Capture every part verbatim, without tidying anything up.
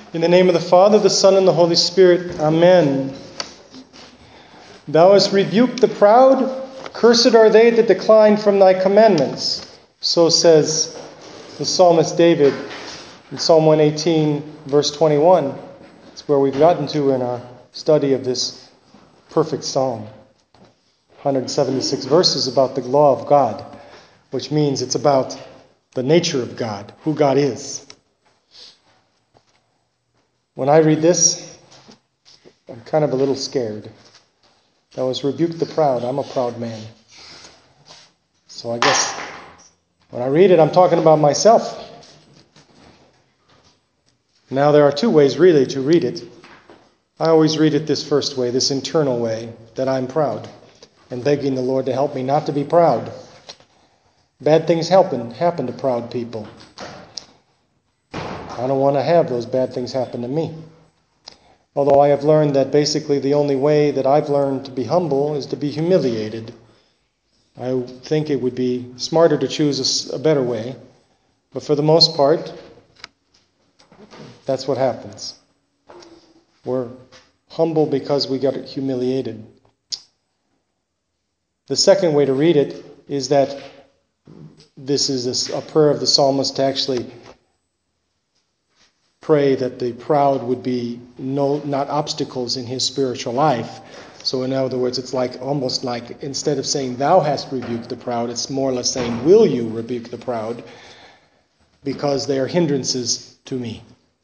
In the name of the Father, the Son, and the Holy Spirit. Amen. Thou hast rebuked the proud. Cursed are they that decline from thy commandments. So says the psalmist David in Psalm one eighteen, verse twenty-one. It's where we've gotten to in our study of this perfect psalm. one hundred seventy-six verses about the law of God, which means it's about the nature of God, who God is. When I read this, I'm kind of a little scared. Thou hast rebuked the proud. I'm a proud man. So I guess when I read it, I'm talking about myself. Now there are two ways really to read it. I always read it this first way, this internal way, that I'm proud, and begging the Lord to help me not to be proud. Bad things happen, happen to proud people. I don't want to have those bad things happen to me. Although I have learned that basically the only way that I've learned to be humble is to be humiliated. I think it would be smarter to choose a, a better way. But for the most part, that's what happens. We're humble because we got humiliated. The second way to read it is that this is a, a prayer of the psalmist to actually pray that the proud would be no not obstacles in his spiritual life. So in other words, it's like almost like instead of saying thou hast rebuked the proud, it's more or less saying will you rebuke the proud, because they are hindrances to me.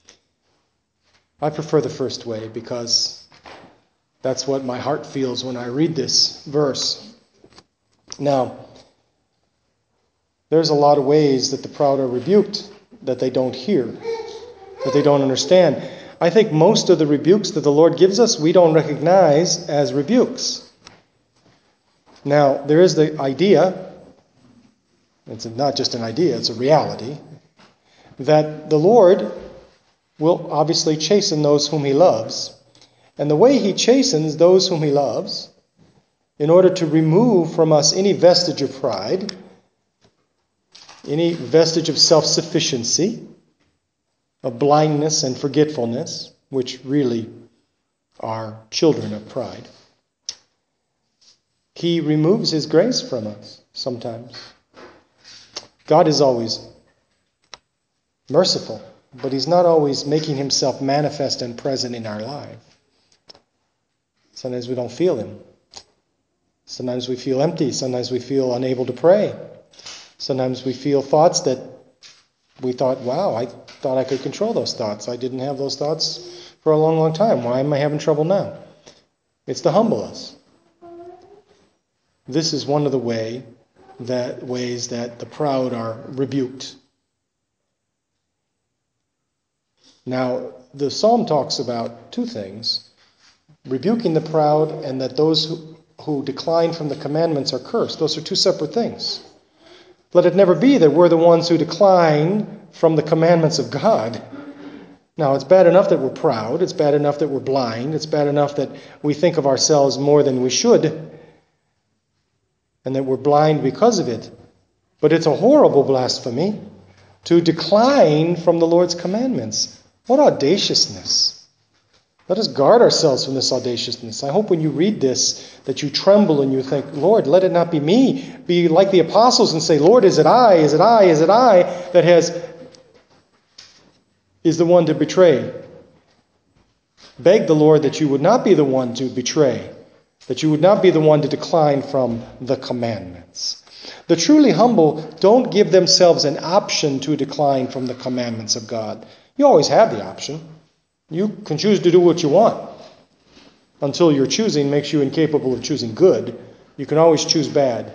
I prefer the first way because that's what my heart feels when I read this verse. Now, there's a lot of ways that the proud are rebuked that they don't hear, that they don't understand. I think most of the rebukes that the Lord gives us, we don't recognize as rebukes. Now, there is the idea, it's not just an idea, it's a reality, that the Lord will obviously chasten those whom he loves. And the way he chastens those whom he loves, in order to remove from us any vestige of pride, any vestige of self-sufficiency, of blindness and forgetfulness, which really are children of pride. He removes his grace from us sometimes. God is always merciful, but he's not always making himself manifest and present in our life. Sometimes we don't feel him. Sometimes we feel empty. Sometimes we feel unable to pray. Sometimes we feel thoughts that we thought, wow, I thought I could control those thoughts. I didn't have those thoughts for a long, long time. Why am I having trouble now? It's to humble us. This is one of the way that ways that the proud are rebuked. Now, the psalm talks about two things: rebuking the proud and that those who, who decline from the commandments are cursed. Those are two separate things. Let it never be that we're the ones who decline from the commandments of God. Now, it's bad enough that we're proud. It's bad enough that we're blind. It's bad enough that we think of ourselves more than we should, and that we're blind because of it. But it's a horrible blasphemy to decline from the Lord's commandments. What audaciousness! Let us guard ourselves from this audaciousness. I hope when you read this that you tremble and you think, Lord, let it not be me. Be like the apostles and say, Lord, is it I? Is it I? Is it I that has is the one to betray? Beg the Lord that you would not be the one to betray, that you would not be the one to decline from the commandments. The truly humble don't give themselves an option to decline from the commandments of God. You always have the option. You can choose to do what you want until your choosing makes you incapable of choosing good. You can always choose bad.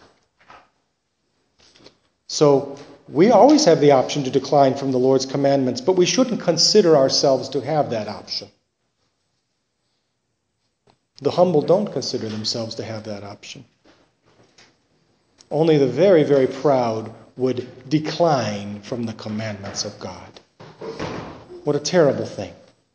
So we always have the option to decline from the Lord's commandments, but we shouldn't consider ourselves to have that option. The humble don't consider themselves to have that option. Only the very, very proud would decline from the commandments of God. What a terrible thing.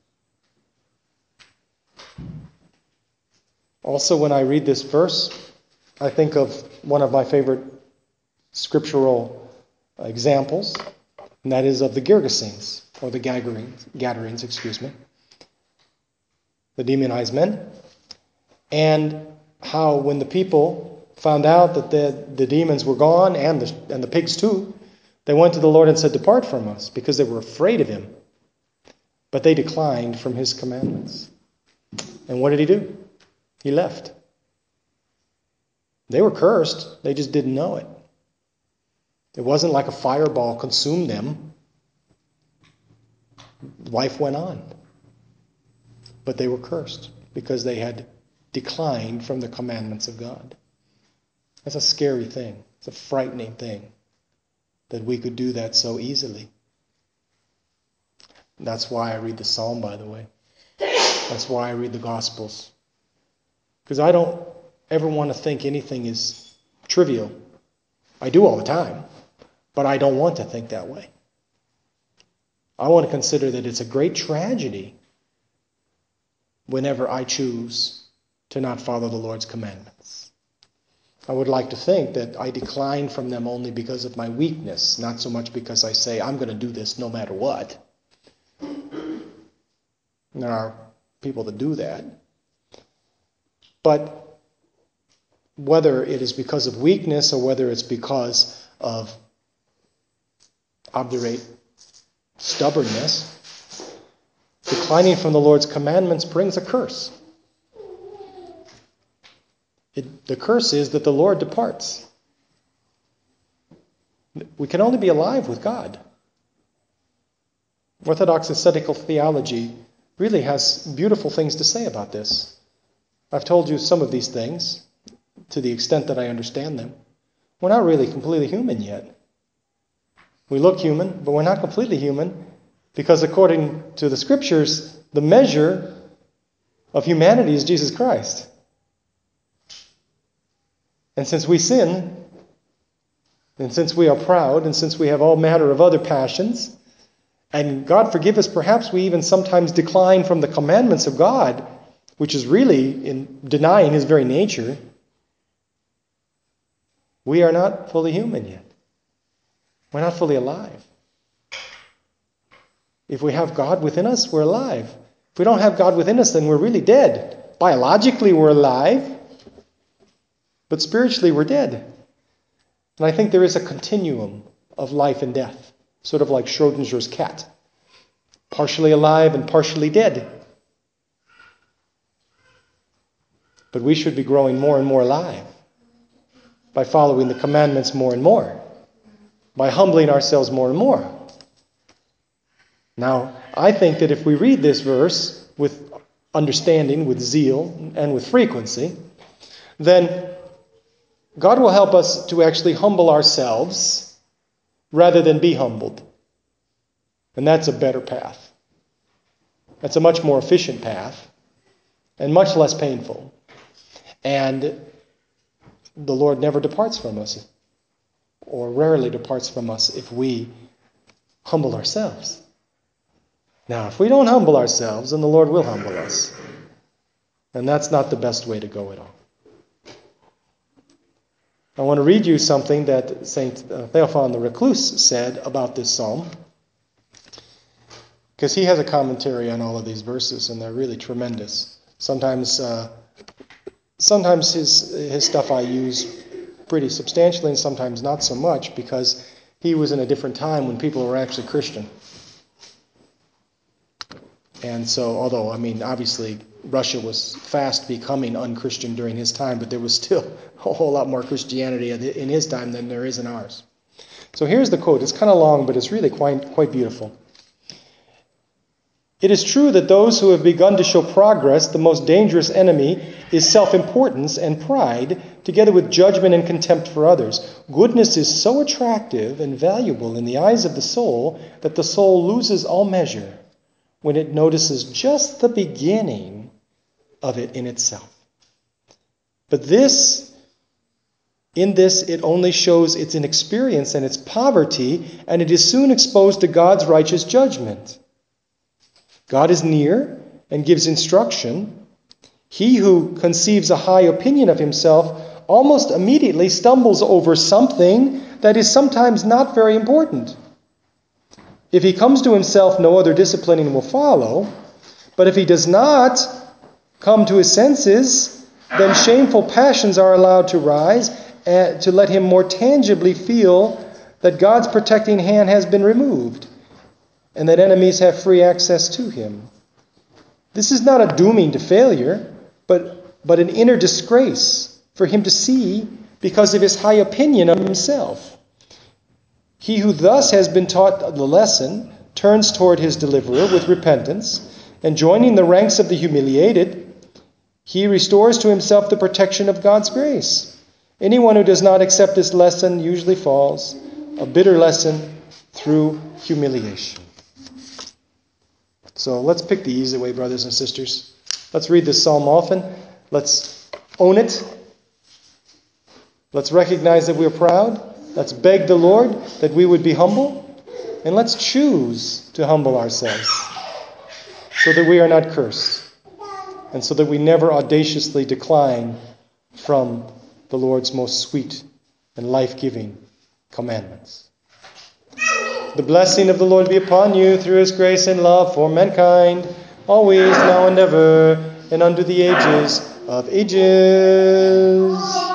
Also, when I read this verse, I think of one of my favorite scriptural examples, and that is of the Gergesenes. or the Gadarenes, Gadarenes, excuse me, the demonized men, and how when the people found out that the, the demons were gone, and the, and the pigs too, they went to the Lord and said, "Depart from us," because they were afraid of him. But they declined from his commandments. And what did he do? He left. They were cursed. They just didn't know it. It wasn't like a fireball consumed them. Life went on. But they were cursed because they had declined from the commandments of God. That's a scary thing. It's a frightening thing that we could do that so easily. That's why I read the Psalm, by the way. That's why I read the Gospels. Because I don't ever want to think anything is trivial. I do all the time, but I don't want to think that way. I want to consider that it's a great tragedy whenever I choose to not follow the Lord's commandments. I would like to think that I decline from them only because of my weakness, not so much because I say, I'm going to do this no matter what. There are people that do that. But whether it is because of weakness or whether it's because of obdurate stubbornness, declining from the Lord's commandments brings a curse. It, the curse is that the Lord departs. We can only be alive with God. Orthodox ascetical theology really has beautiful things to say about this. I've told you some of these things to the extent that I understand them. We're not really completely human yet. We look human, but we're not completely human because according to the Scriptures, the measure of humanity is Jesus Christ. And since we sin, and since we are proud, and since we have all manner of other passions, and God forgive us, perhaps we even sometimes decline from the commandments of God, which is really in denying his very nature, we are not fully human yet. We're not fully alive. If we have God within us, we're alive. If we don't have God within us, then we're really dead. Biologically, we're alive, but spiritually, we're dead. And I think there is a continuum of life and death, sort of like Schrodinger's cat, partially alive and partially dead. But we should be growing more and more alive by following the commandments more and more, by humbling ourselves more and more. Now, I think that if we read this verse with understanding, with zeal, and with frequency, then God will help us to actually humble ourselves rather than be humbled. And that's a better path. That's a much more efficient path and much less painful. And the Lord never departs from us, or rarely departs from us, if we humble ourselves. Now, if we don't humble ourselves, then the Lord will humble us. And that's not the best way to go at all. I want to read you something that Saint Theophan the Recluse said about this psalm, because he has a commentary on all of these verses, and they're really tremendous. Sometimes uh, sometimes his, his stuff I use pretty substantially, and sometimes not so much, because he was in a different time when people were actually Christian. And so, although, I mean, obviously, Russia was fast becoming unchristian during his time, but there was still a whole lot more Christianity in his time than there is in ours. So here's the quote. It's kind of long, but it's really quite, quite beautiful. It is true that those who have begun to show progress, the most dangerous enemy is self-importance and pride, together with judgment and contempt for others. Goodness is so attractive and valuable in the eyes of the soul that the soul loses all measure when it notices just the beginning of it in itself. But this, in this, it only shows its inexperience and its poverty, and it is soon exposed to God's righteous judgment. God is near and gives instruction. He who conceives a high opinion of himself almost immediately stumbles over something that is sometimes not very important. If he comes to himself, no other disciplining will follow. But if he does not come to his senses, then shameful passions are allowed to rise uh, to let him more tangibly feel that God's protecting hand has been removed and that enemies have free access to him. This is not a dooming to failure, but, but an inner disgrace for him to see because of his high opinion of himself. He who thus has been taught the lesson turns toward his deliverer with repentance, and joining the ranks of the humiliated, he restores to himself the protection of God's grace. Anyone who does not accept this lesson usually falls, a bitter lesson through humiliation. So let's pick the easy way, brothers and sisters. Let's read this psalm often. Let's own it. Let's recognize that we're proud. Let's beg the Lord that we would be humble. And let's choose to humble ourselves so that we are not cursed and so that we never audaciously decline from the Lord's most sweet and life-giving commandments. The blessing of the Lord be upon you through his grace and love for mankind, always, now and ever, and unto the ages of ages.